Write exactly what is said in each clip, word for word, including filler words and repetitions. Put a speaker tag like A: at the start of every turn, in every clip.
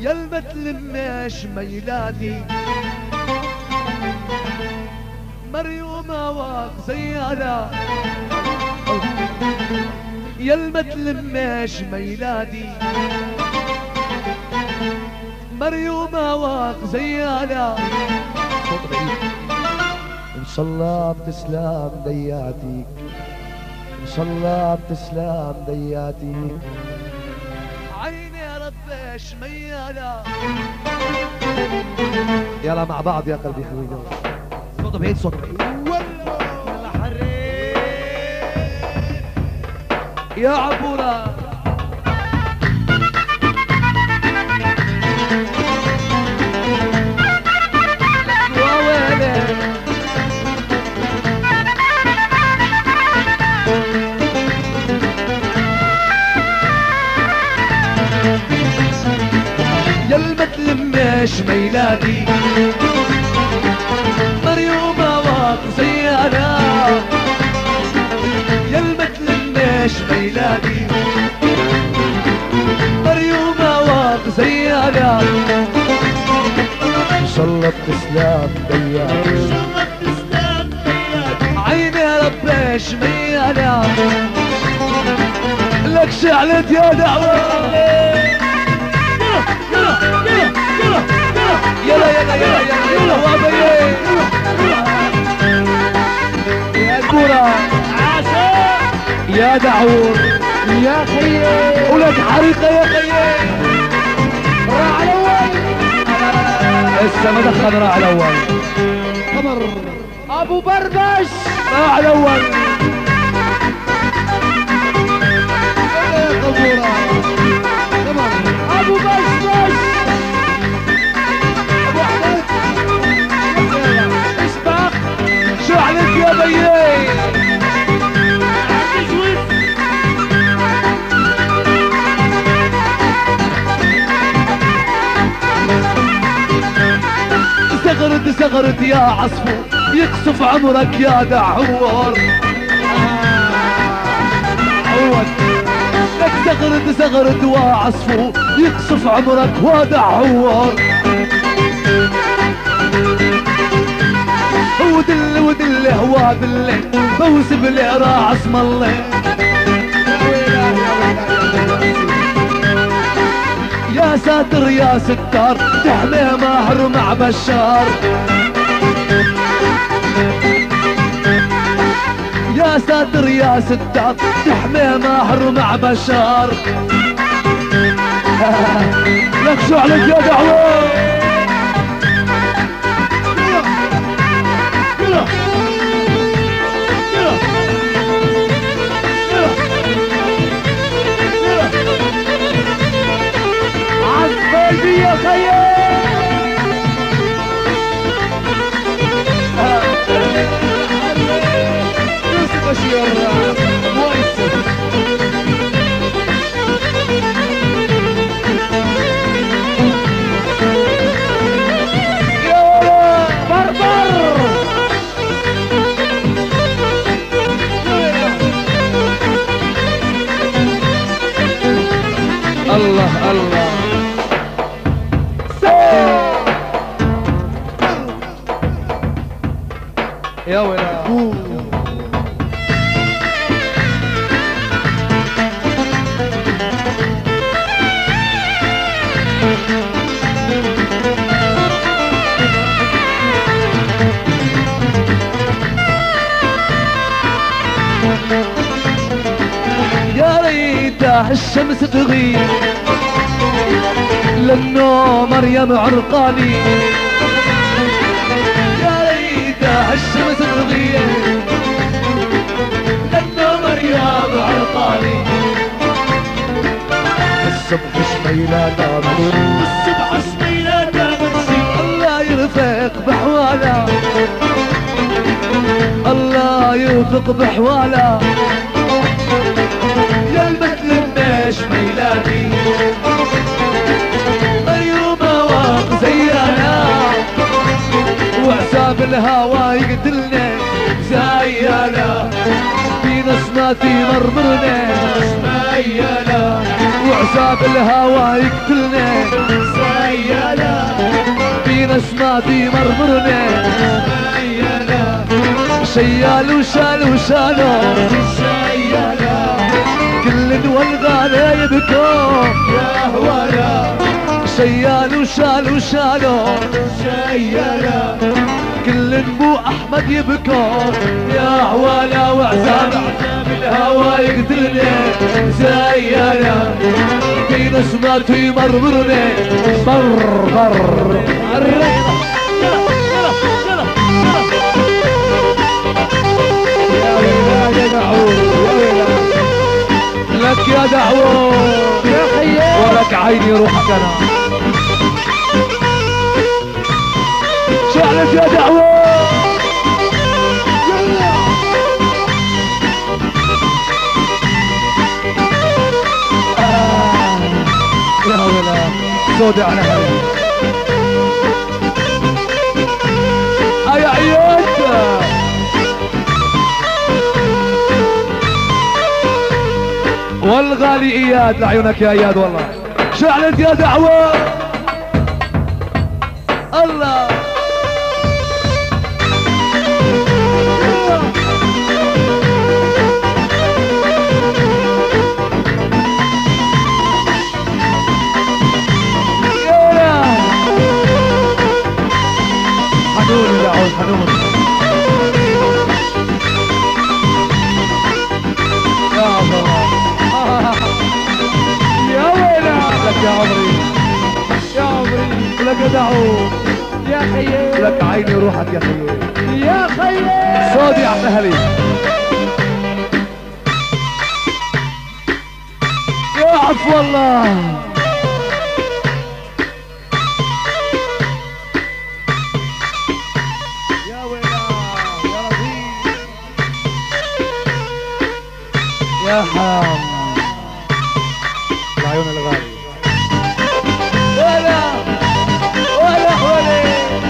A: يا المتلمش ميلادي مريومة واق زيادة يا المتلمش ميلادي مريومة واق زيادة إن شاء الله بتسلم دياتي إن شاء الله بتسلم دياتي عيني ربش ميالة يلا مع بعض يا قلبي حبيبي صوت بعيد صوت بعيد يلا حريت يا عبورة يا المتلمش ميلادي مريومة واق زيادة يا المتلمش ميلادي مريومة واق زيادة إن شاء الله بتسلم دياتي إن شاء الله بتسلم دياتي عيني ربش ميالة لك شعلت يا دعوة يلا يلا يلا يلا يلا وابيي يا كورة يا دعور يا خيي ولك حريقة يا خيي راح الأول لسه ما دخل راح الأول خبر أبو بردش راح الأول يا قبورة أبو بردش شو عليك يا بيي زغرت زغرت يا عصفور يقصف عمرك يا دعور عود لك زغرت زغرت وعصفور يقصف عمرك ودعور ودل ودل هوا بالليل فوز بلي راح اسم الله يا ساتر يا ستار تحمي ماهر مع بشار يا ساتر يا ستار تحمي ماهر مع بشار لك شو عليك يا دعوة يا خيال يوسف بشير مؤسس يا بربر الله الله يا ولا يا ريته الشمس تغيب لانه مريم عرقاني الشمس تغيب لأنه مريم عرقاني الصبح شميلة منسي الصبح شميلة منسي الله يرفق بحواله الله يرفق بحواله يا المتلمش ميلادي مريومة واق زيانا وعساب الهوى يقتلنا زيانا في ناس ما تمرمرنا شميانا وعذاب الهوى يقتلنا سيانا في ناس ما بيمرمرنا سيانا شيال وشال وشالو شيانا كل والغالي يبكوا يا هوانا شيال وشال وشالو شيانا كل ابو احمد يبكوا يا هوانا وعذاب عذاب الهوى يقتلنا زينا في ناس ماتوا يمرمرنا بر بر يا دعوة لك يا دعوة يا خيال ولك عيني روحك انا شعلت يا دعوة آه. يا ولا سودة على هاي يا عياد والغالي اياد لعيونك يا اياد والله شعلت يا دعوة الله حنون يا عود حنون يا الله يا ويلا لك يا عمري يا عمري لك دعوة يا خيي لك عيني وروحك يا خيي يا خيي صوتي على اهلي يا عفو الله يا ويلا يا ربي يا حام العيون الغالي ولا ولا ولا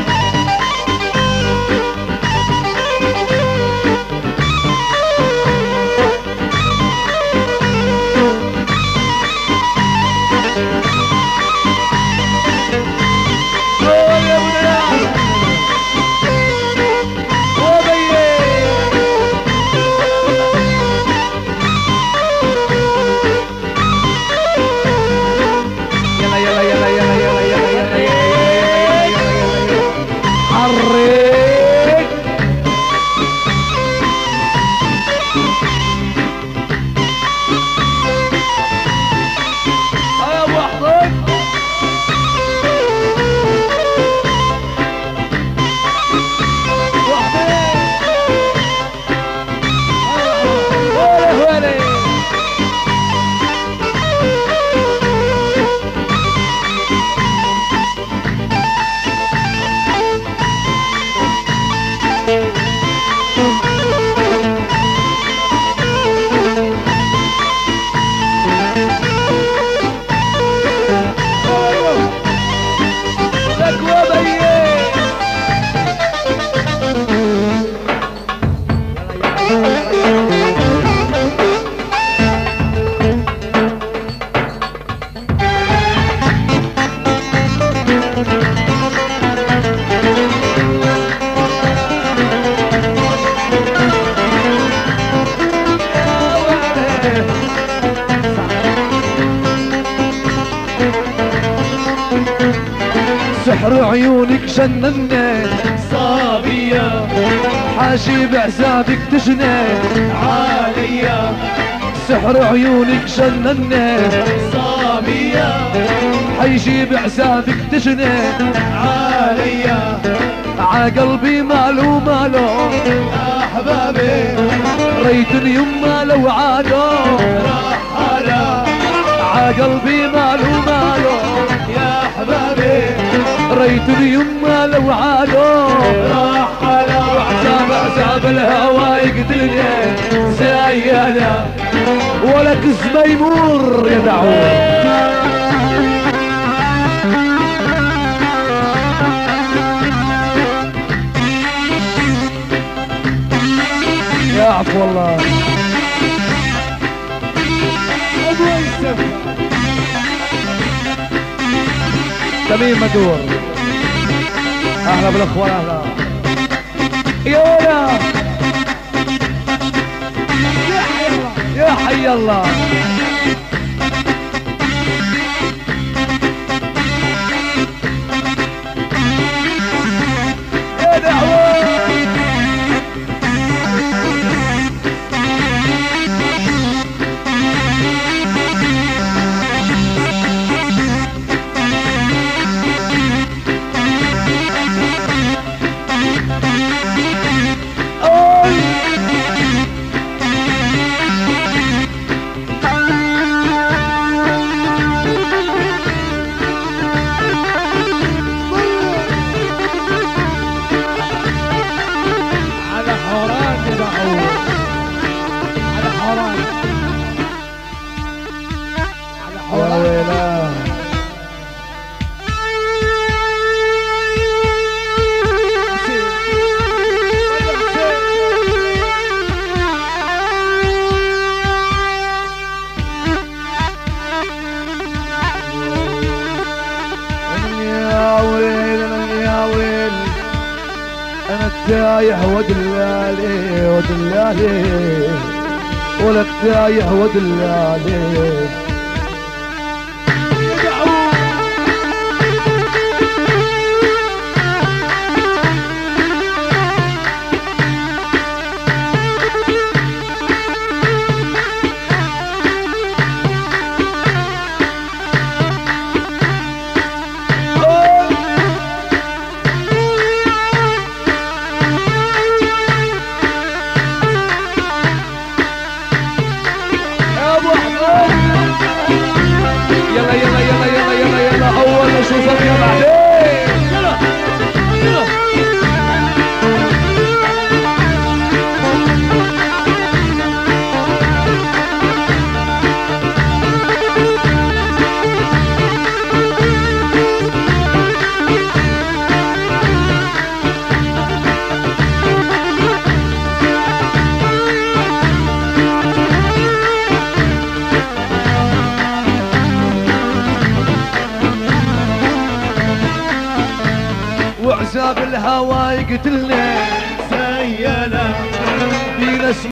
A: سحر عيونك جننا صابية حاجي بعذابك تجنى عالية سحر عيونك جننا صابية حيجي بعذابك تجنى عالية عقلبي مالو مالو يا احبابي ريت يما لو عادو رحالا عقلبي مالو مالو يا احبابي ريت يما لو عادو رحالا وعذاب عذاب الهوى يقتلني زينا ولك اسمه يمر يا دعوة يا عفو الله ابو يوسف تميم مدور. اهلا بالاخوان اهلا. يا ولا يا حي الله يا حي الله. يا دعوة تايه ودلالي ودلالي ولك تايه ودلالي. يلا يلا يلا يلا يلا يلا اول نشوفك يا بعدين. يلا يلا وعذاب الهوى يقتلني